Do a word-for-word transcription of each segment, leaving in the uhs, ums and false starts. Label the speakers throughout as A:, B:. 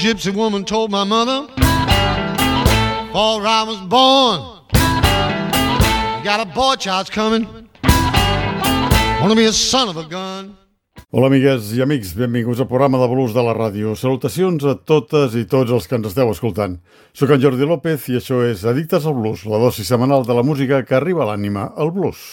A: gypsy woman told my mother, before I was born, you got a boy child's coming, wanna be a son of a gun.
B: Hola, amigues i amics, benvinguts al programa de blues de la ràdio. Salutacions a totes i tots els que ens esteu escoltant. Soc en Jordi López i això és Addictes al Blues, la dosi setmanal de la música que arriba a l'ànima, el blues.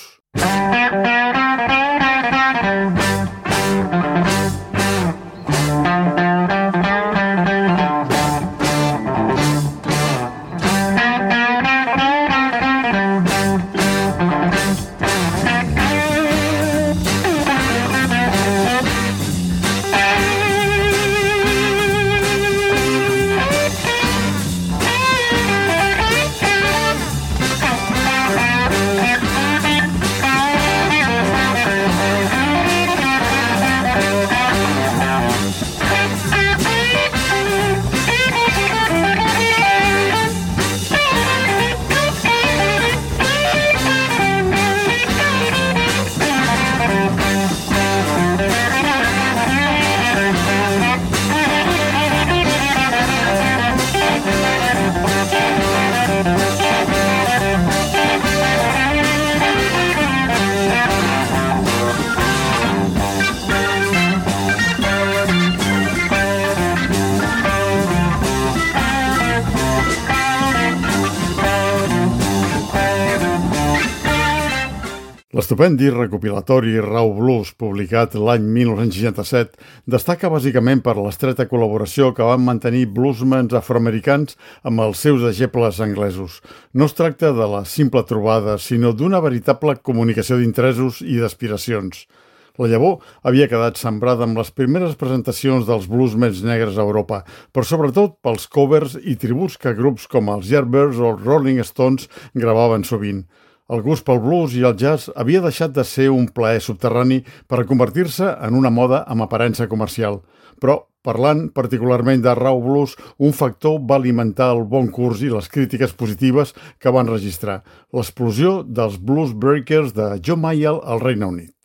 B: L'estupendi recopilatori Raw Blues, publicat l'any mil nou-cents seixanta-set, destaca bàsicament per l'estreta col·laboració que van mantenir bluesmans afroamericans amb els seus deixebles anglesos. No es tracta de la simple trobada, sinó d'una veritable comunicació d'interessos i d'aspiracions. La llavor havia quedat sembrada amb les primeres presentacions dels bluesmans negres a Europa, però sobretot pels covers i tributs que grups com els Yardbirds o els Rolling Stones gravaven sovint. El gust pel blues i el jazz havia deixat de ser un plaer subterrani per convertir-se en una moda amb aparença comercial. Però, parlant particularment de Raw Blues, un factor va alimentar el bon curs i les crítiques positives que van registrar: l'explosió dels Blues Breakers de Joe Mayall al Regne Unit.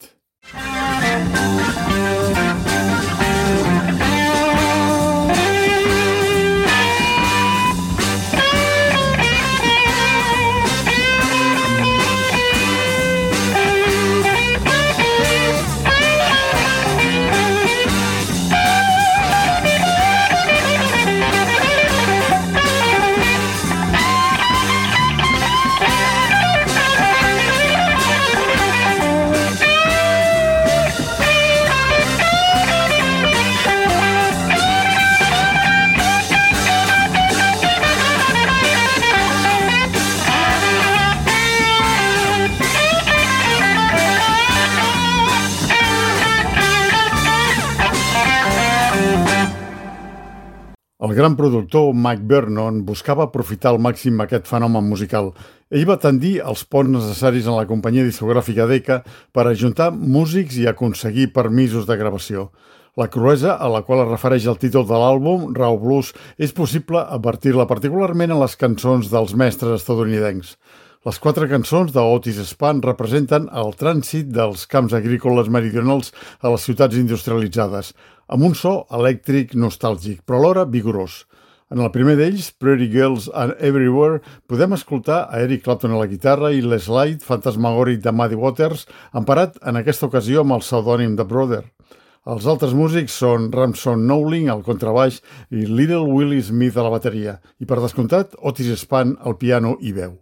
B: El gran productor Mike Vernon buscava aprofitar al màxim aquest fenomen musical. Ell va tendir els ponts necessaris en la companyia discogràfica Decca per ajuntar músics i aconseguir permisos de gravació. La cruesa a la qual es refereix el títol de l'àlbum, Raw Blues, és possible advertir-la particularment en les cançons dels mestres estatunidencs. Les quatre cançons d'Otis Spann representen el trànsit dels camps agrícoles meridionals a les ciutats industrialitzades, amb un so elèctric nostàlgic, però alhora vigorós. En el primer d'ells, Pretty Girls and Everywhere, podem escoltar a Eric Clapton a la guitarra i Les Light, fantasmagòric de Muddy Waters, emparat en aquesta ocasió amb el pseudònim de Brother. Els altres músics són Ramson Knowling al contrabaix i Little Willie Smith a la bateria, i per descomptat, Otis Spann al piano i veu.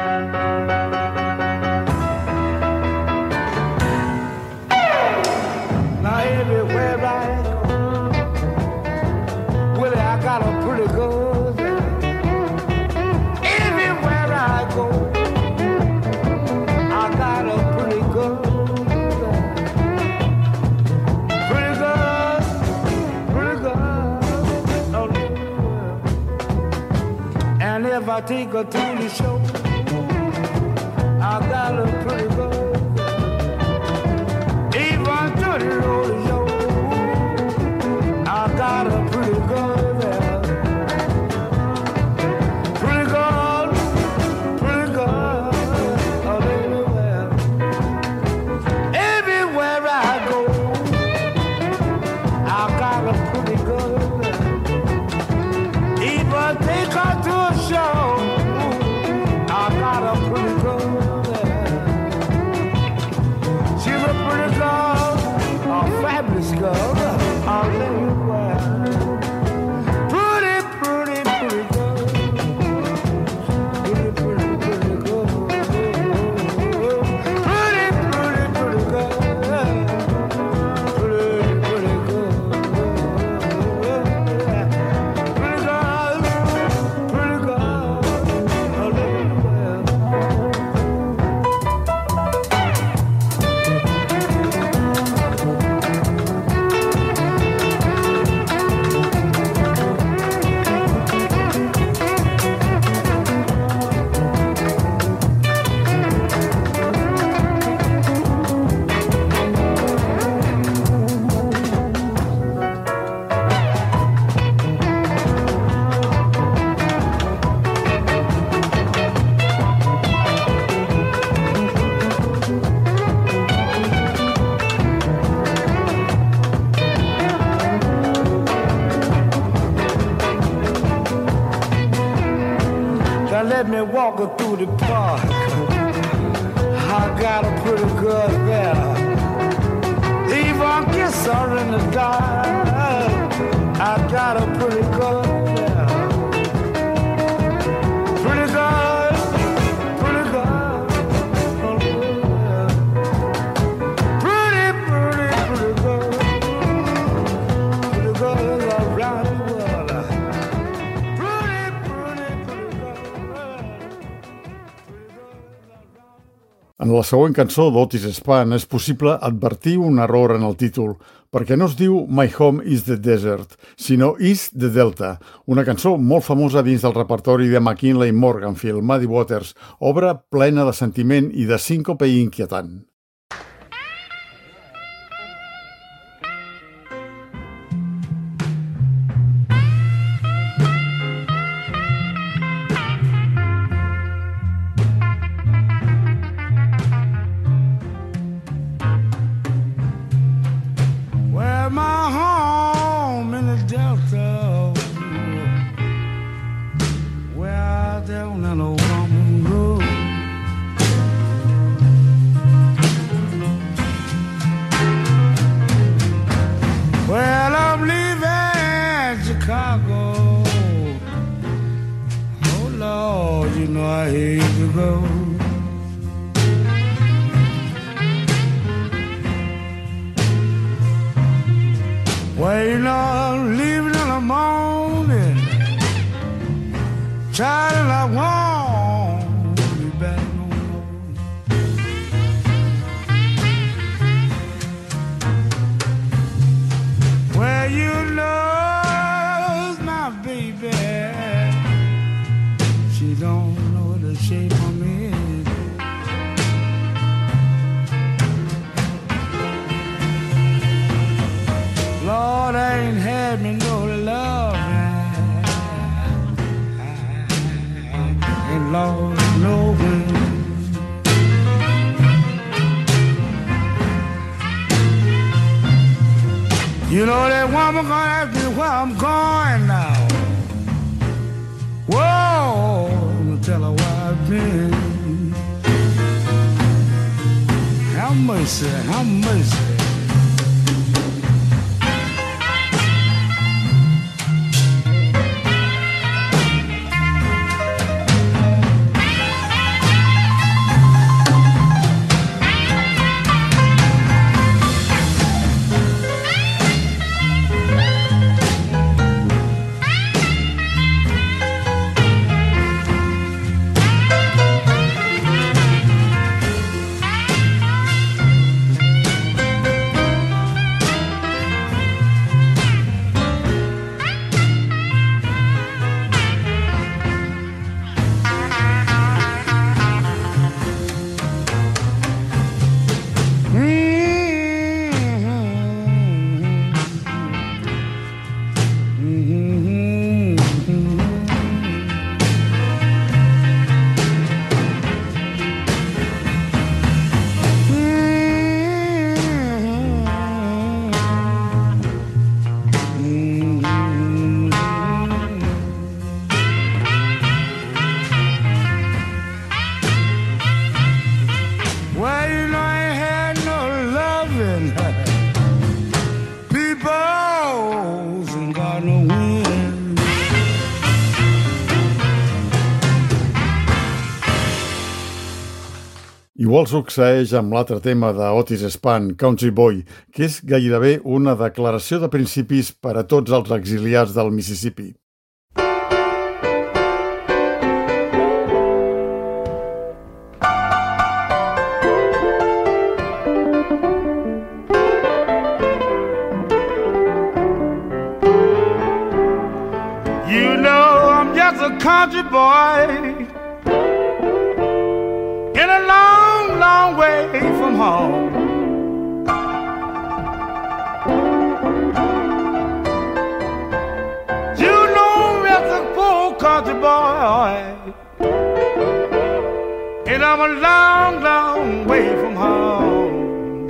C: If I take her to the show, I got a pretty girl. Even to the road show, I got a pretty girl there. Pretty girl, pretty girl, all everywhere. Everywhere I go, I got a pretty girl there. me walking through the park. I got a pretty girl there. Even kiss her in the dark. I got a pretty girl there. Pretty girl, pretty girl. Pretty, pretty, pretty girl. Pretty girls around the world. Pretty, pretty, pretty girl.
B: En la següent cançó d'Otis Spann és possible advertir un error en el títol, perquè no es diu My Home is the Desert, sinó Is the Delta, una cançó molt famosa dins del repertori de McKinley Morganfield, Muddy Waters, obra plena de sentiment i de síncope inquietant.
C: My home in the Delta, where down in a woman road. Well, I'm leaving Chicago. Oh Lord, you know I hate to go. Well, you know, I'm leaving in the morning, child, I won't be back no more. Well, you know, my baby, she don't know the shape of me. Lord, I ain't had me no love, and Lord, no wind. You know that woman gonna ask me where I'm going now. Whoa, I'm gonna tell her where I've been. Have mercy, have mercy.
B: Igual succeeix amb l'altre tema d'Otis Spann, Country Boy, que és gairebé una declaració de principis per a tots els exiliats del Mississippi.
C: You know I'm just a country boy in a long, long way from home. You know I'm just a poor country boy, and I'm a long, long way from home.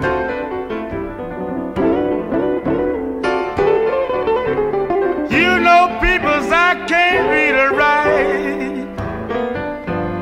C: You know, peoples, I can't read or write,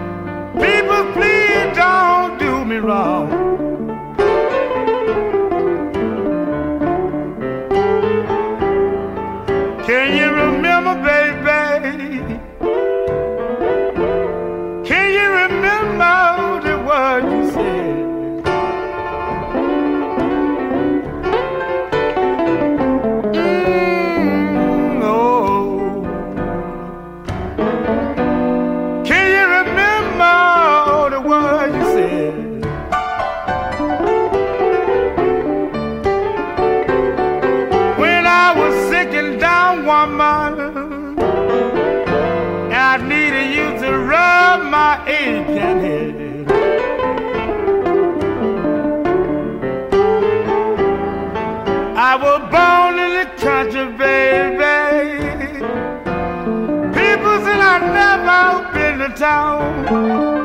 C: I was born in the country, baby. People said I never been to town.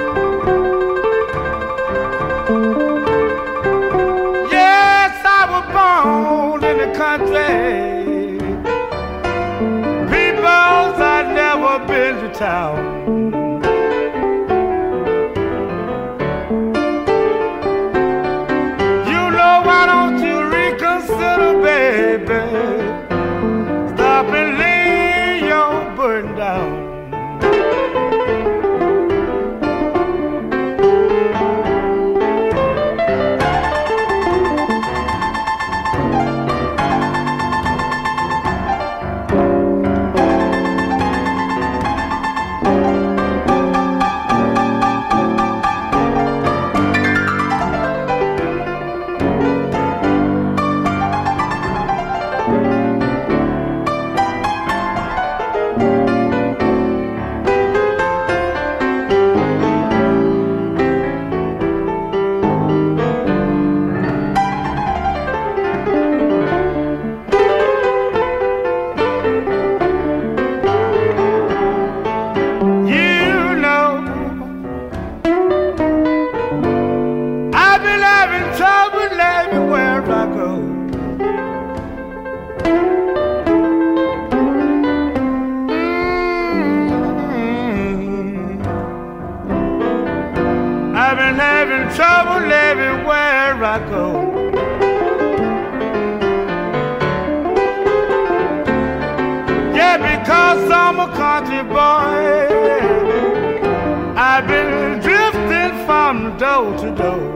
C: Born in the country, people's I'd never been to town. You know, why don't you reconsider, baby? Stop and lay your burden down. Trouble everywhere I go. Yeah, because I'm a country boy, I've been drifting from door to door.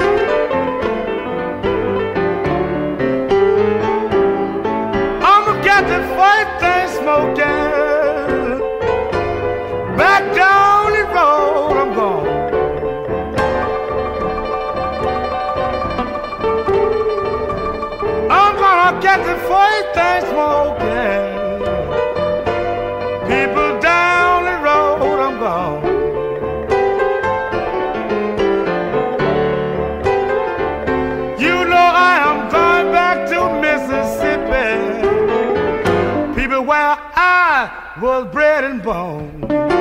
C: I'ma get the first thing smoking, back down the road I'm going. Get the first thing smoking, people down the road I'm gone. You know I am going back to Mississippi, people where I was bred and born.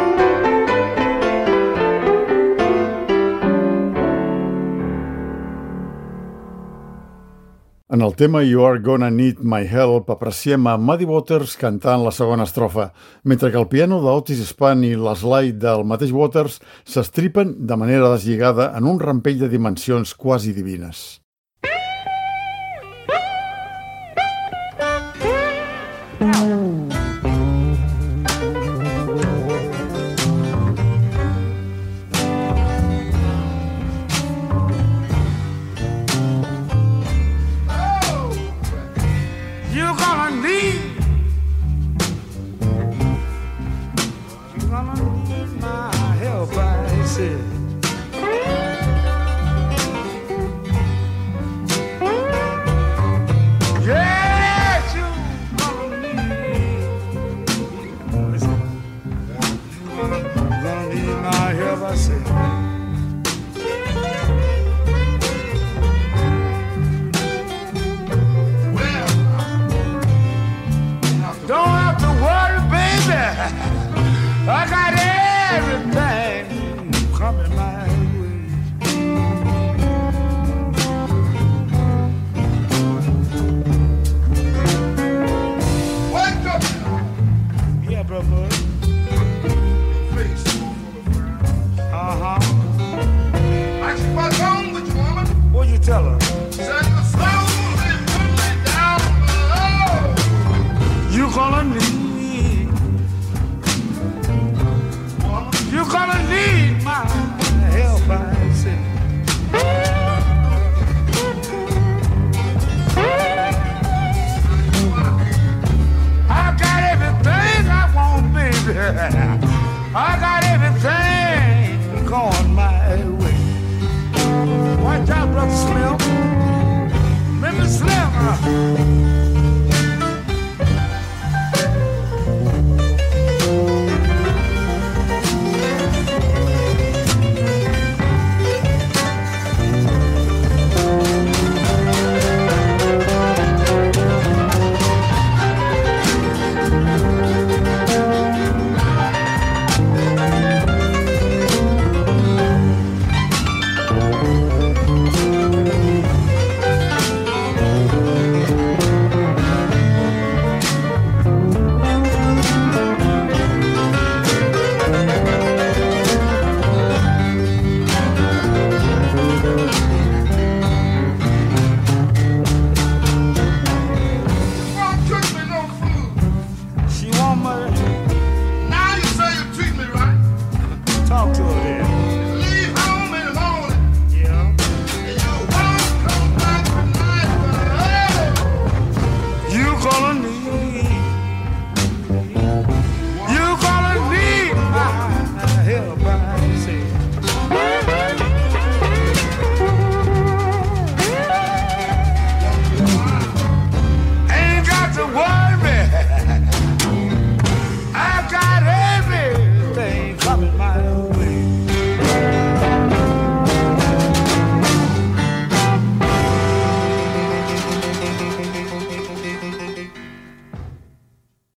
B: En el tema You Are Gonna Need My Help apreciem a Muddy Waters cantant la segona estrofa, mentre que el piano d'Otis Spann i l'slide del mateix Waters s'estripen de manera deslligada en un rampell de dimensions quasi divines.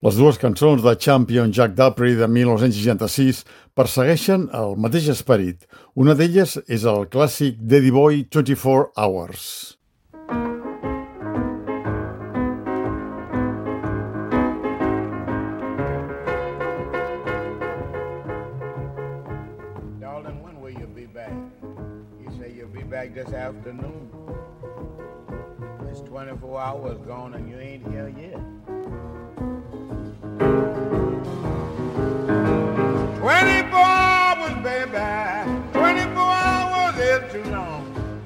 B: Les dues cançons de Champion Jack Dupree de mil nou-cents seixanta-sis persegueixen el mateix esperit. Una d'elles és el clàssic Daddy Boy twenty-four hours.
D: Darling, when will you be back? You say you'll be back this afternoon. It's twenty-four hours gone and you ain't here yet. twenty-four hours, baby, twenty-four hours is too long.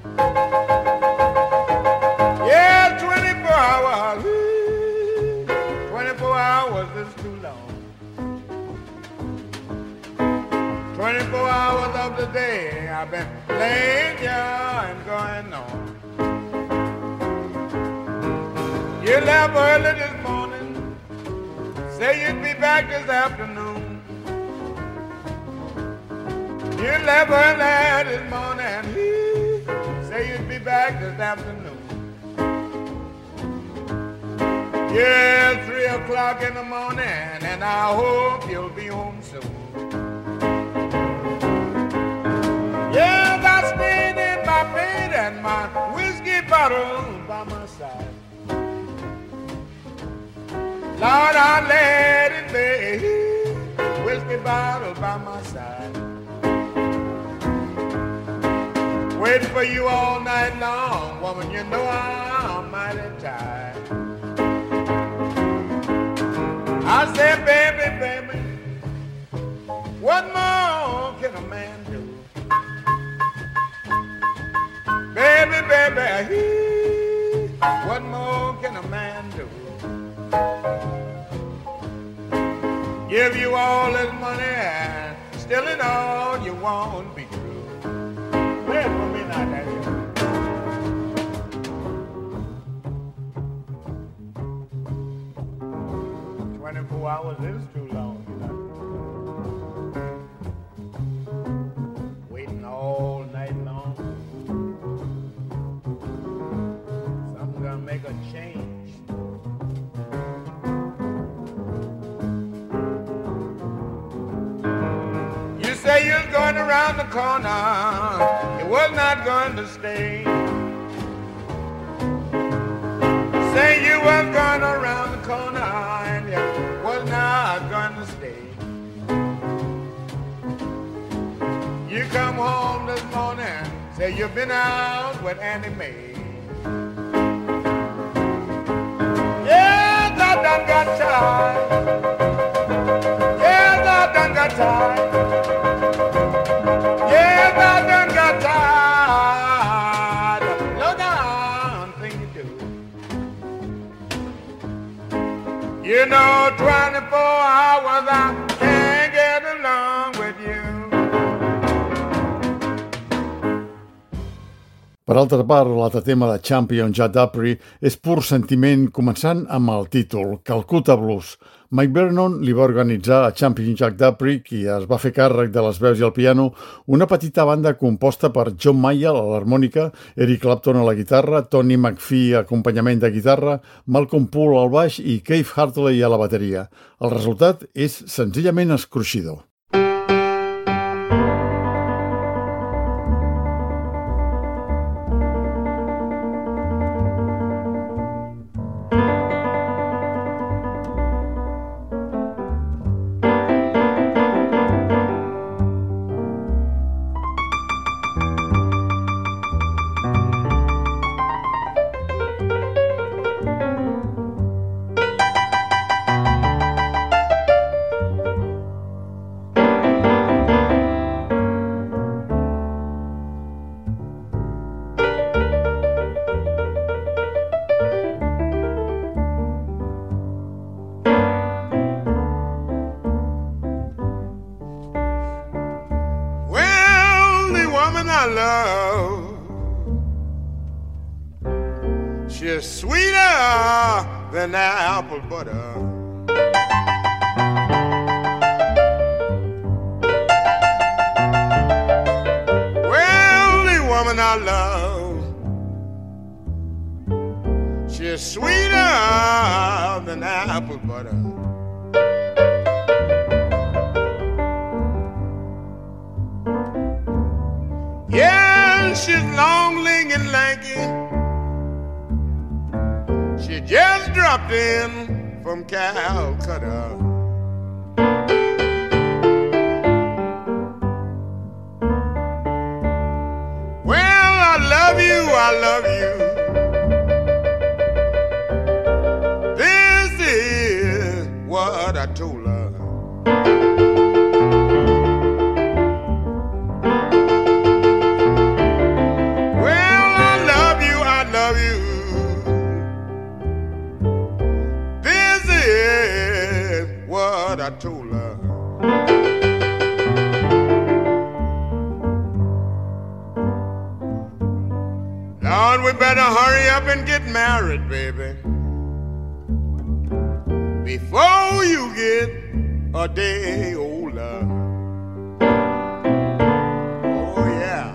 D: Yeah, twenty-four hours, twenty-four hours is too long. twenty-four hours of the day I've been laying here and going on. You left early this morning, say you'd be back this afternoon. You left early this morning, say you'd be back this afternoon. Yeah, it's three o'clock in the morning, and I hope you'll be home soon. Yes, I stayed in my bed and my whiskey bottle by my side. Lord, I let it be, whiskey bottle by my side. Waiting for you all night long, woman, you know I'm mighty tired. I said, baby, baby, what more can a man do? Baby, baby, what more can a man do? Give you all this money and still it all you won't be true. Play it for me now, Daddy. twenty-four hours is too long, you know. Waiting all night long. Something's gonna make a change. Say you're going around the corner, you was not going to stay. Say you was going around the corner and you was not going to stay. You come home this morning, say you've been out with Annie Mae. Yes, I done got tired. Yes, I done got tired. Yes, I done got tired. Look down, thing you do. You know, twenty-four hours I can't get along with you.
B: Per altra part, l'altre tema de Champion Jack Dupree és pur sentiment, començant amb el títol, Calcutta Blues. Mike Vernon li va organitzar a Champion Jack Dupree, qui es va fer càrrec de les veus i el piano, una petita banda composta per John Mayall a l'harmònica, Eric Clapton a la guitarra, Tony McPhee a acompanyament de guitarra, Malcolm Poole al baix i Keith Hartley a la bateria. El resultat és senzillament escruixidor.
D: She's sweeter than apple butter. Well, the woman I love, she's sweeter than apple butter. long, lean, and lanky. She just dropped in from Calcutta. Well, I love you, I love you. This is what I told her. I told her. Lord, we better hurry up and get married, baby, before you get a day older. Oh, yeah.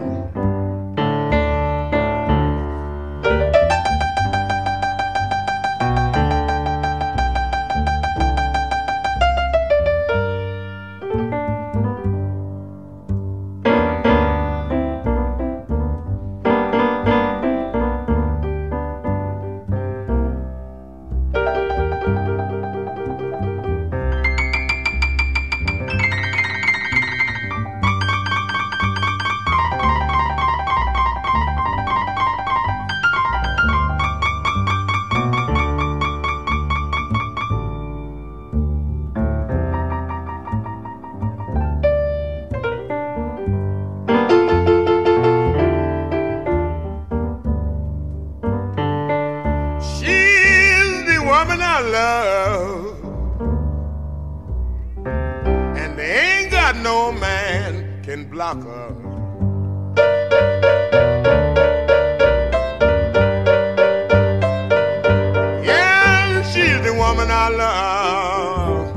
D: Yeah, she's the woman I love,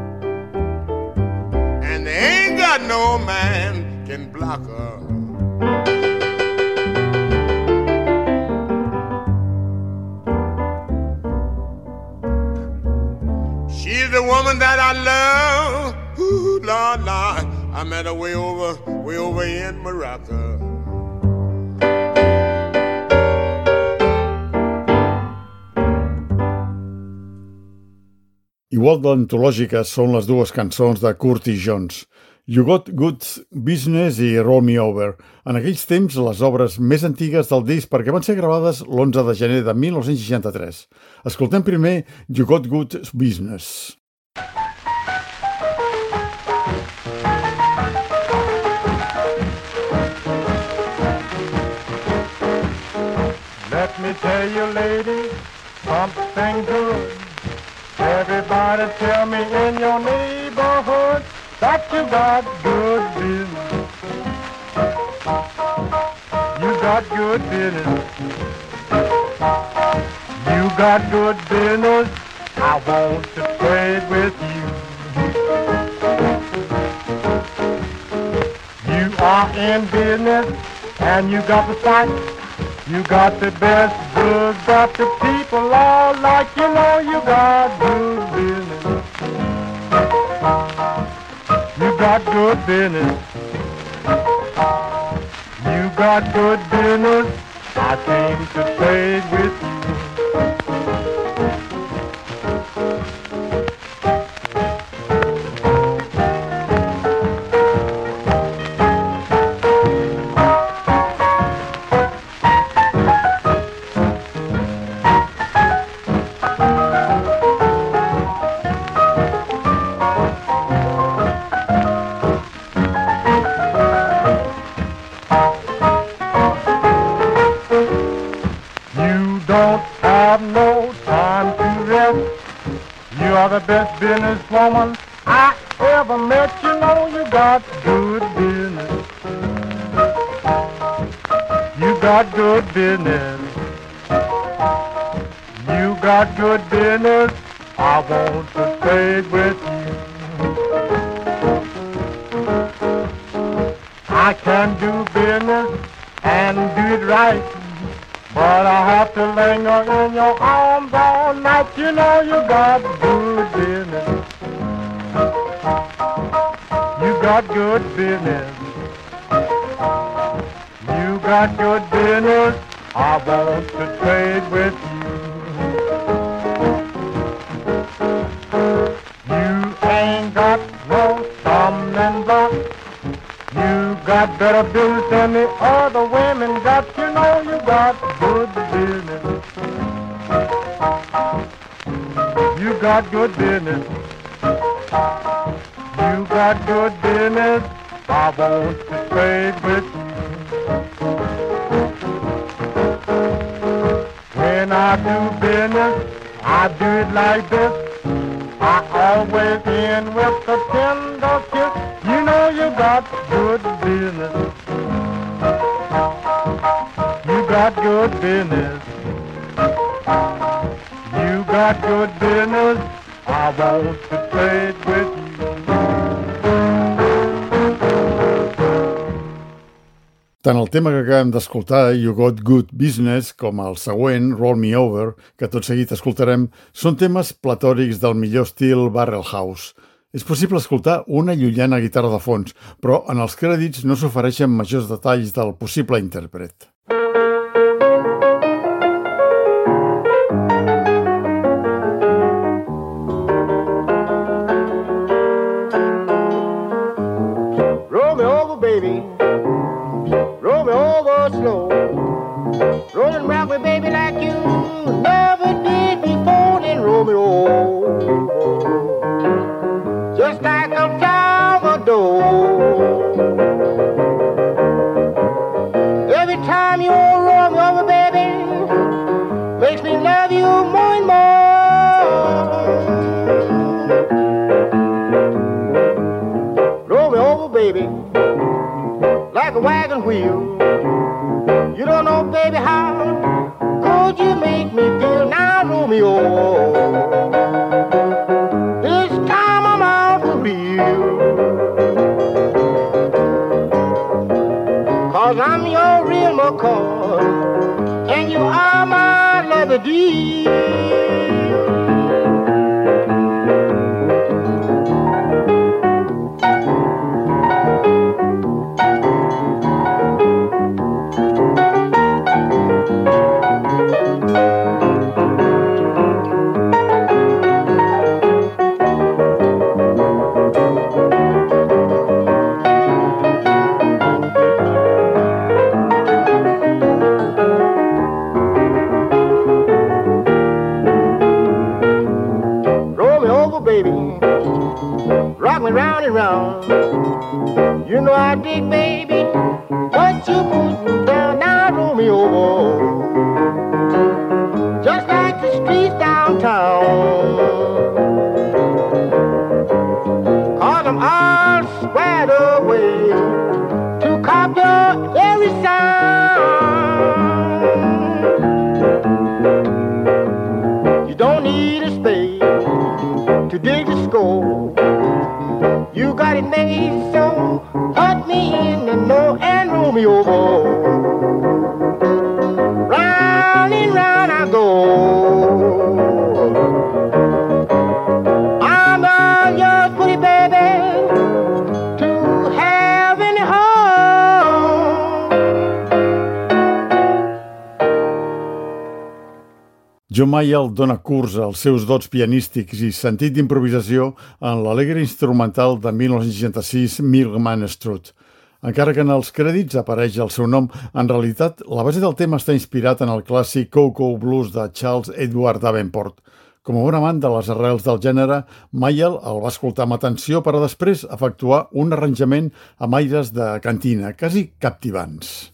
D: and there ain't got no man can block her. She's the woman that I love. Ooh, Lord, Lord, I met her way over, way over in Morocco.
B: Igual d'antològiques són les dues cançons de Curtis Jones, You Got Good Business i Roll Me Over. En aquells temps, les obres més antigues del disc perquè van ser gravades l'onze de gener de mil nou-cents seixanta-tres. Escoltem primer You Got Good Business.
E: Let me tell you, lady, something good. Everybody tell me in your neighborhood that you got good business. You got good business. You got good business. I want to trade with you. You are in business and you got the sight. You got the best goods that the people all like. You know you got good business. You got good business. You got good business. I came to trade with you. The best businesswoman I ever met. You know you got good business. You got good business. You got good business. I want to trade with you. I can do business and do it right, but I have to linger in your arms all night. You know you got good business. You got good business. You got good business I want to trade with you. You ain't got no stumbling block. You got better business than the other women got. You know you got good business. You got good business. You got good business I want to trade with you. When I do business, I do it like this. I always end with a tender kiss. You know you got good business. You got good business. You got good business. I want to trade with you.
B: Tant el tema que acabem d'escoltar, You Got Good Business, com el següent, Roll Me Over, que tot seguit escoltarem, són temes platòrics del millor estil Barrel House. És possible escoltar una llunyana guitarra de fons, però en els crèdits no s'ofereixen majors detalls del possible intèrpret.
F: Roll me over, baby. Roll me over slow. Roll and rock me, baby, like you never did before. Then roll me over, just like a flower door. Every time you roll me over, baby, makes me love you more and more. Roll me over, baby, like a wagon wheel. You don't know, baby, how good you make me feel. Now roll me over. This time I'm out for real. Cause I'm your real McCoy, and you are my love-a-dee. Round and round, you know I dig, baby, what you put down. Now roll me over, just like the streets downtown. Cause I'm all squared away to cop your every sound. You don't need a spade to dig the score. You got it made, so put me in the know and roll me over. Round and round I go. I'm all yours, pretty baby, to have any home.
B: Joe Mayall dona curs als seus dots pianístics i sentit d'improvisació en l'alegre instrumental de dinou seixanta-sis Milkman Strut. Encara que en els crèdits apareix el seu nom, en realitat la base del tema està inspirat en el clàssic Cocoa Blues de Charles Edward Davenport. Com a un amant de les arrels del gènere, Mayall el va escoltar amb atenció per a després efectuar un arranjament amb aires de cantina, quasi captivants.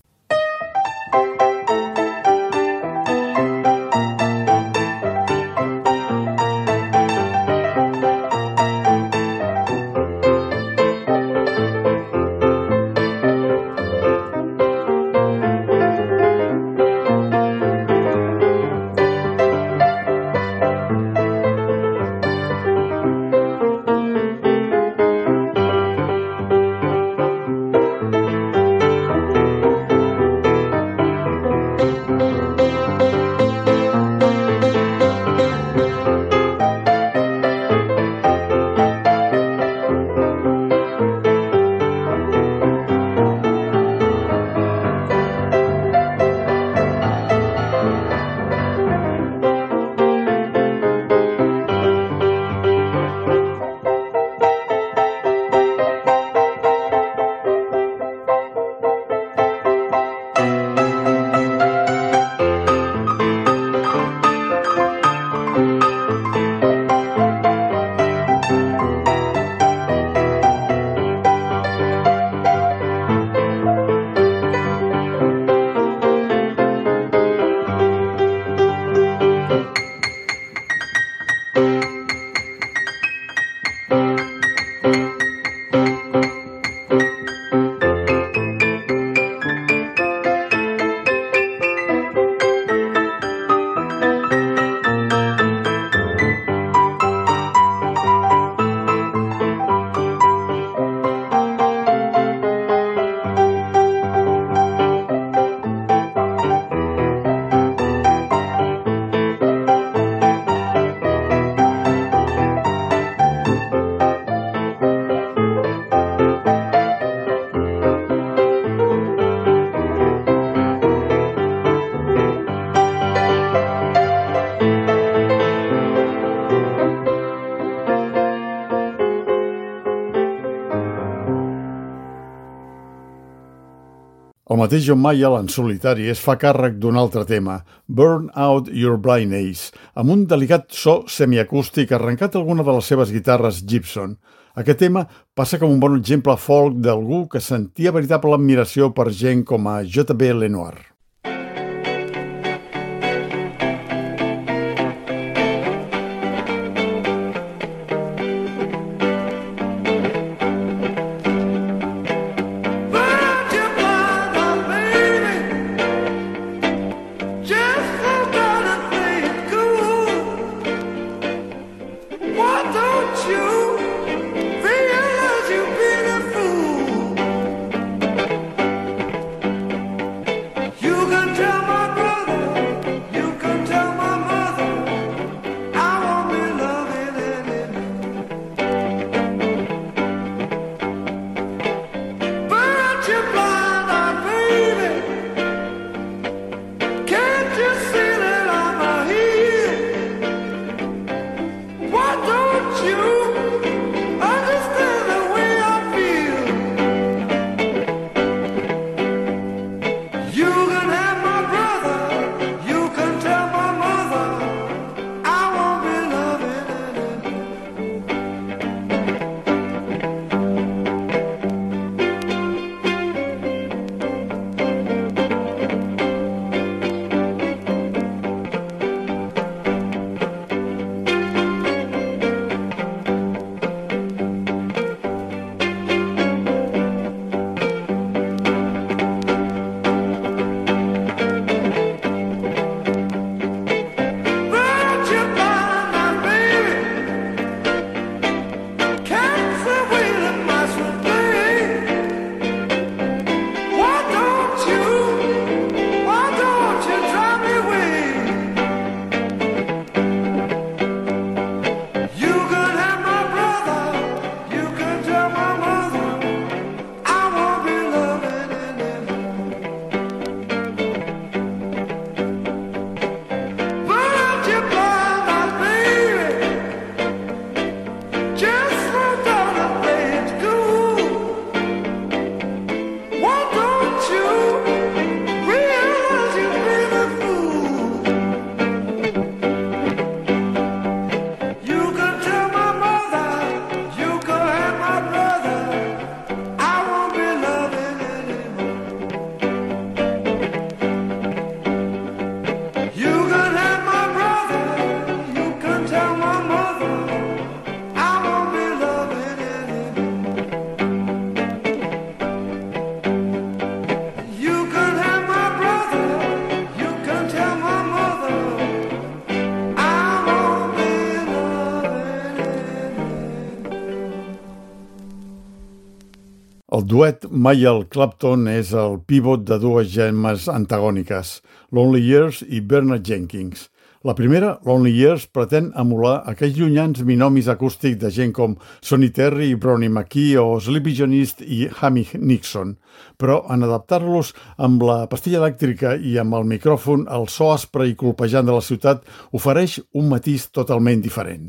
B: mateix John Mayall, en solitari, es fa càrrec d'un altre tema, Burn Out Your Blind Ace, amb un delicat so semiacústic arrencat alguna de les seves guitarres Gibson. Aquest tema passa com un bon exemple folk d'algú que sentia veritable admiració per gent com a J B Lenoir. El duet Mayall-Clapton és el pivot de dues gemmes antagòniques, Lonely Years i Bernard Jenkins. La primera, Lonely Years, pretén emular aquells llunyans binomis acústics de gent com Sonny Terry i Brownie McKee o Sleepy John East i Hammy Nixon, però en adaptar-los amb la pastilla elèctrica i amb el micròfon, el so aspre i colpejant de la ciutat ofereix un matís totalment diferent.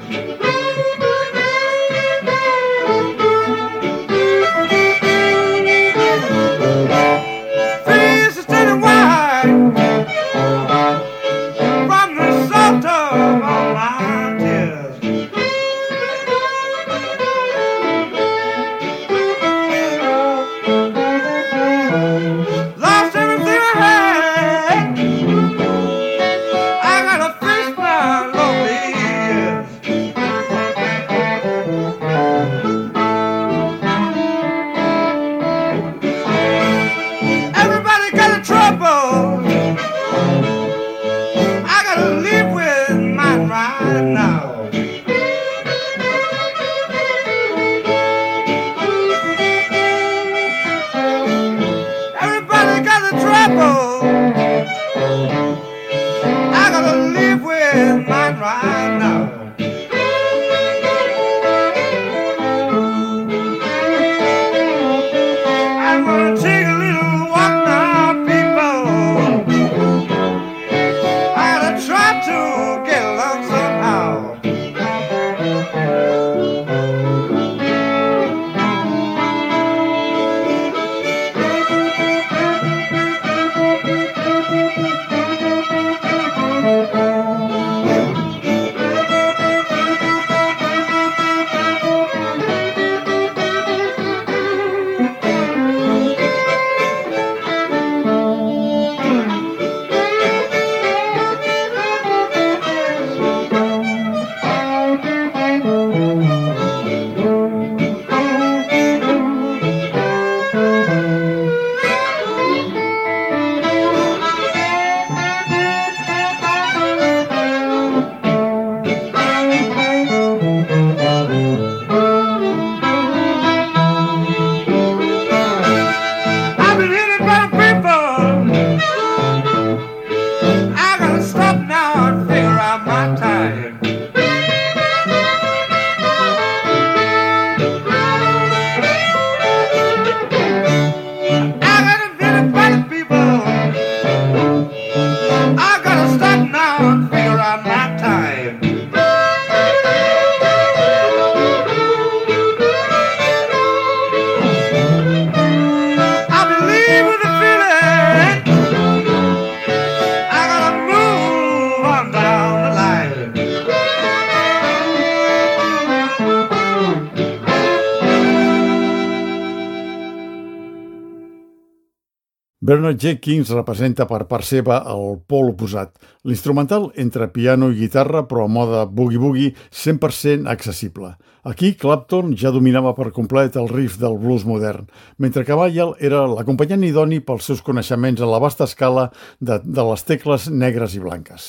C: Thank you.
B: Bernard Jenkins representa per part seva el pol oposat, l'instrumental entre piano i guitarra, però a moda boogie-boogie cent per cent accessible. Aquí Clapton ja dominava per complet el riff del blues modern, mentre que Bayal era l'acompanyant idoni pels seus coneixements en la vasta escala de, de les tecles negres i blanques.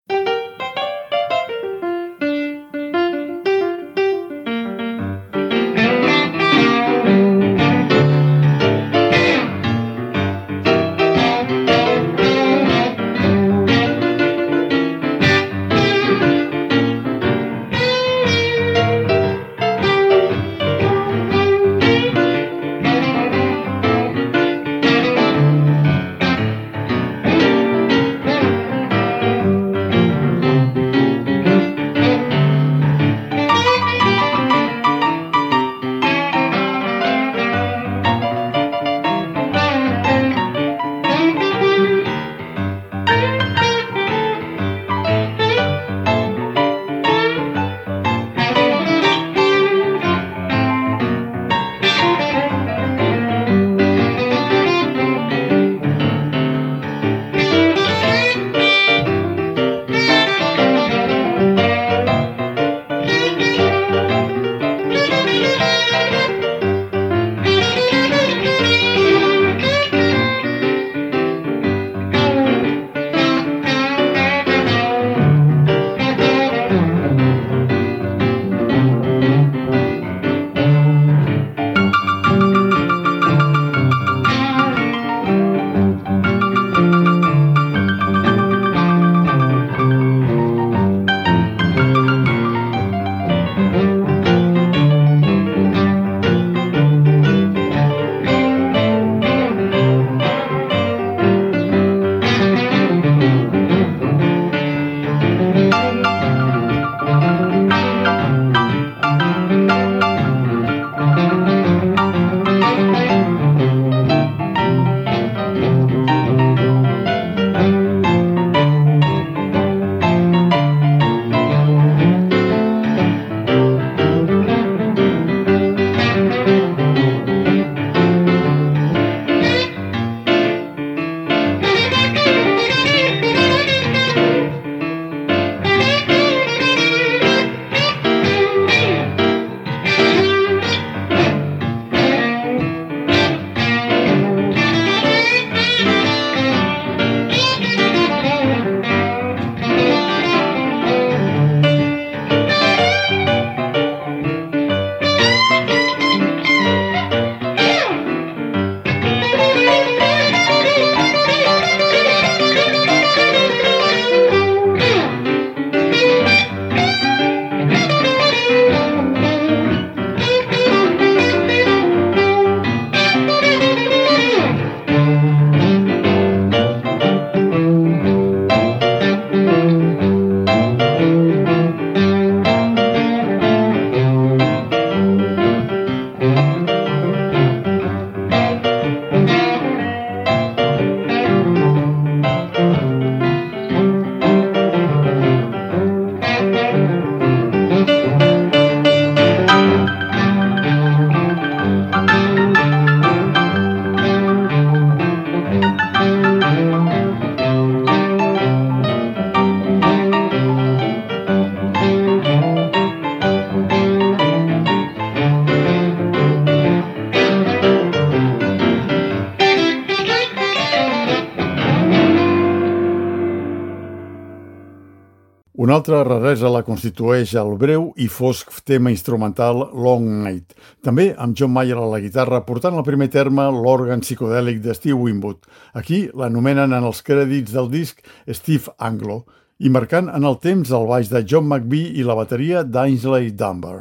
B: Una altra raresa la constitueix el breu i fosc tema instrumental Long Night, també amb John Mayer a la guitarra portant al primer terme l'òrgan psicodèlic de Steve Winwood. Aquí l'anomenen en els crèdits del disc Steve Anglo i marcant en el temps el baix de John McVie i la bateria d'Ainsley Dunbar.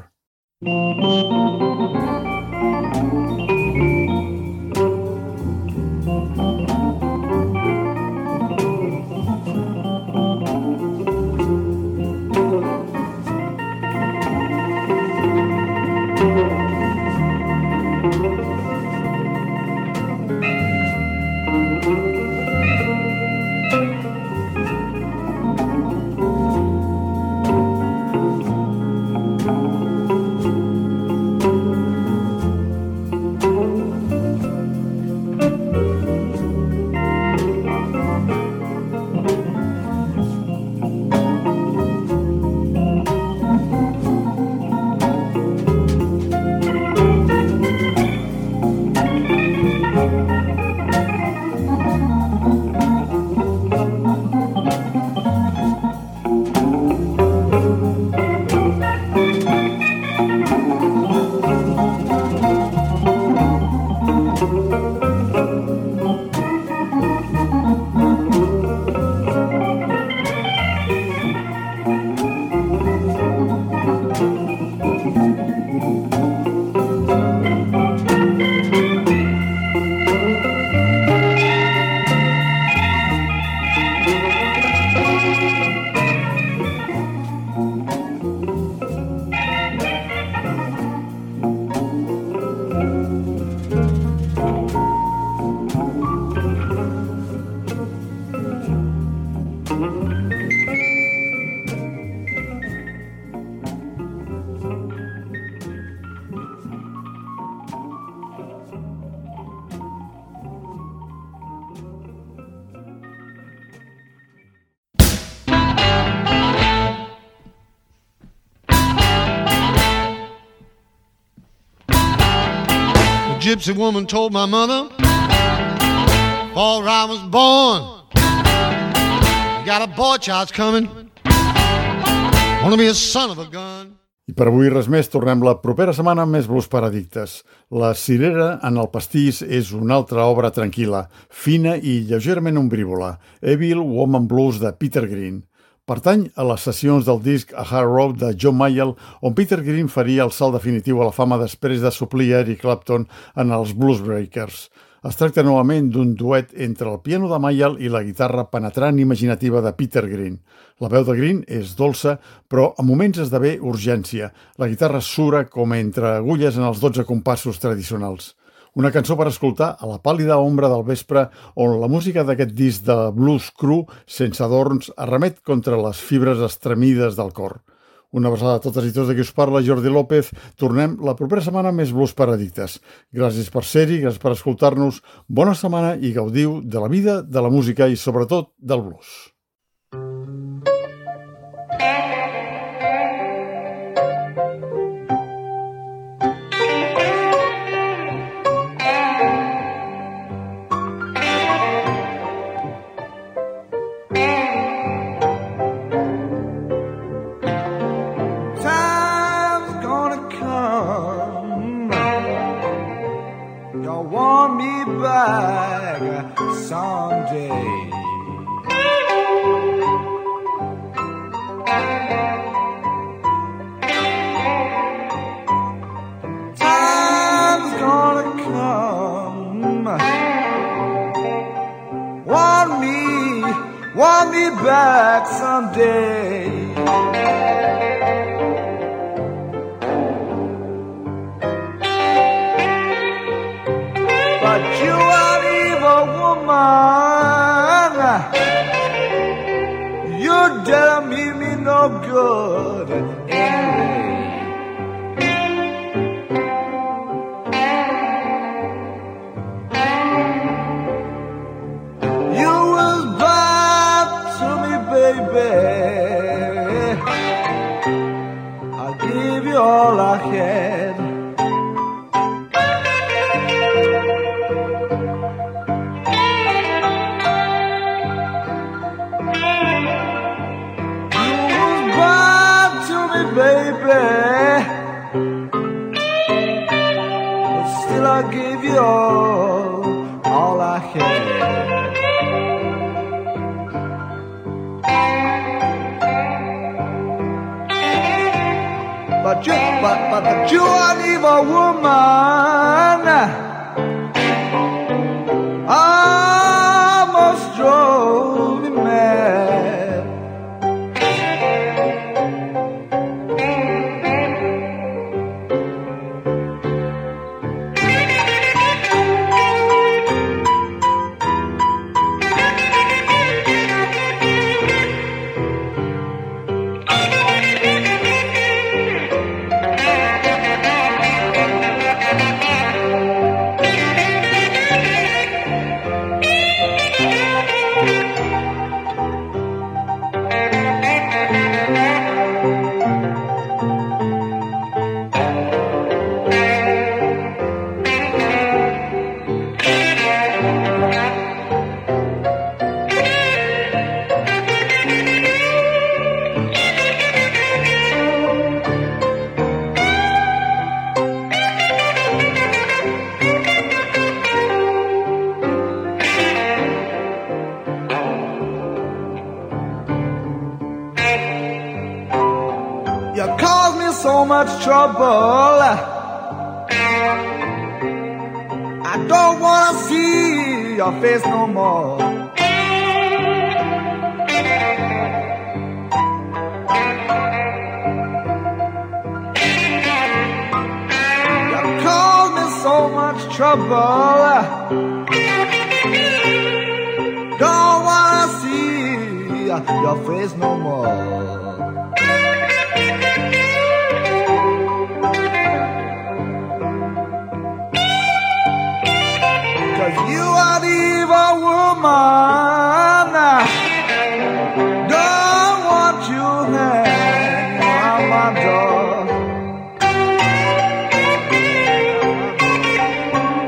A: gypsy woman told my mother, before I was born, you got a boy child's coming, wanna be a son of a gun.
B: I per avui res més, tornem la propera setmana amb més blues per addictes. La cirera en el pastís és una altra obra tranquil·la, fina i lleugerament ombrívola, Evil Woman Blues de Peter Green. Pertany a les sessions del disc A Hard Road de John Mayall, on Peter Green faria el salt definitiu a la fama després de suplir Eric Clapton en els Blues Breakers. Es tracta novament d'un duet entre el piano de Mayall i la guitarra penetrant i imaginativa de Peter Green. La veu de Green és dolça, però a moments esdevé urgència. La guitarra sura com entre agulles en els dotze compassos tradicionals. Una cançó per escoltar a la pàl·lida ombra del vespre, on la música d'aquest disc de blues cru, sense adorns, arremet contra les fibres estremides del cor. Una abraçada a totes i tots de qui us parla, Jordi López. Tornem la propera setmana amb més blues per addictes. Gràcies per ser-hi, gràcies per escoltar-nos. Bona setmana i gaudiu de la vida, de la música i, sobretot, del blues.
C: Someday time's gonna come, want me, want me back someday. But you are evil woman, you didn't mean me no good anyway. You was bad to me, baby. I gave you all I had. Baby, but still I gave you all, all I had. But you, but, but, but you are an evil woman. Almost drove me mad. So much trouble, I don't wanna see your face no more. You caused me so much trouble, don't wanna see your face no more. You are the evil woman, don't want you hanging on my door.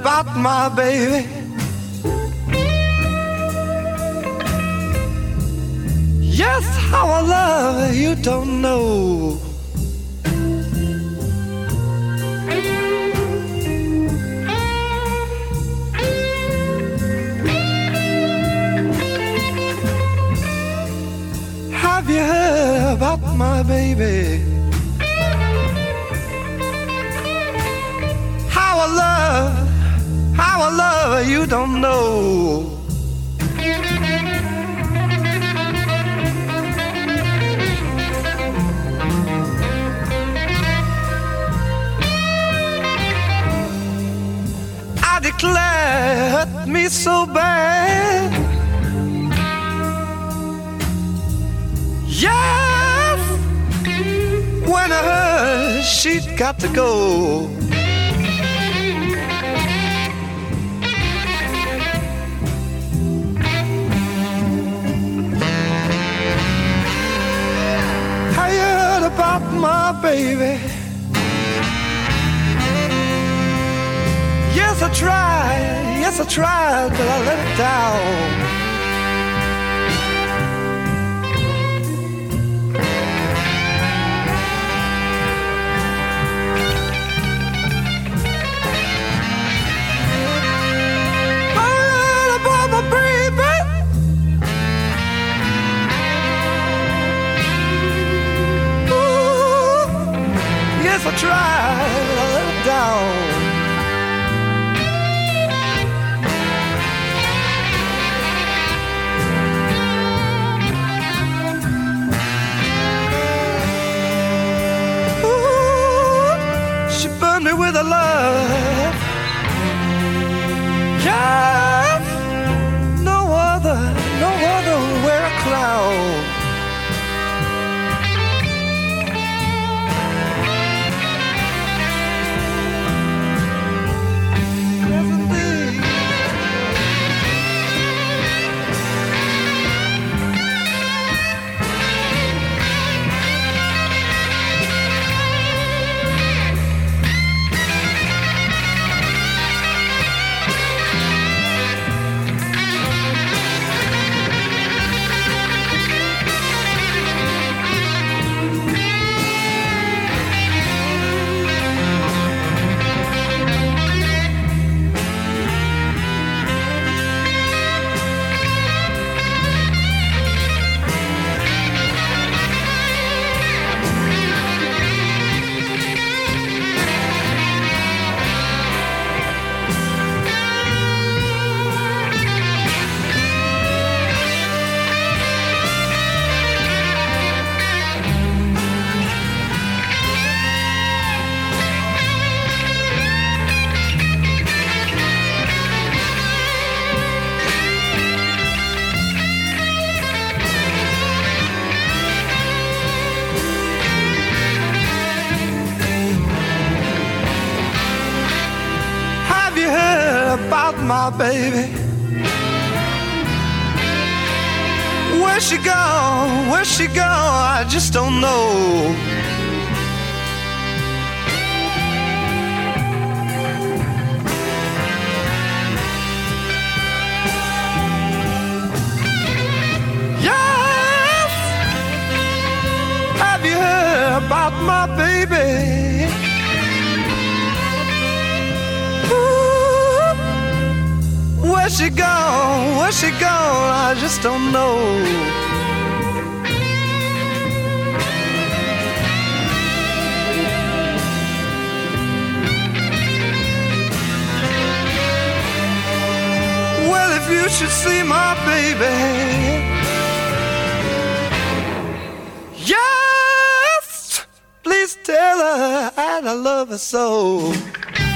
C: about my baby. Yes, how I love her, you don't know. Have you heard about my baby? How I love, how I love her, you don't know. I declare, hurt me so bad. Yes, when I heard she'd got to go. I heard about my baby. Yes, I tried, yes, I tried, but I let it down. I tried, I let it down. Ooh, she burned me with a love. Yes, no other, no other will wear a clown. About my baby, where's she gone? Where's she gone? I just don't know. Yes, have you heard about my baby? Where's she gone? Where's she gone? I just don't know. Well, if you should see my baby, yes, please tell her I love her so.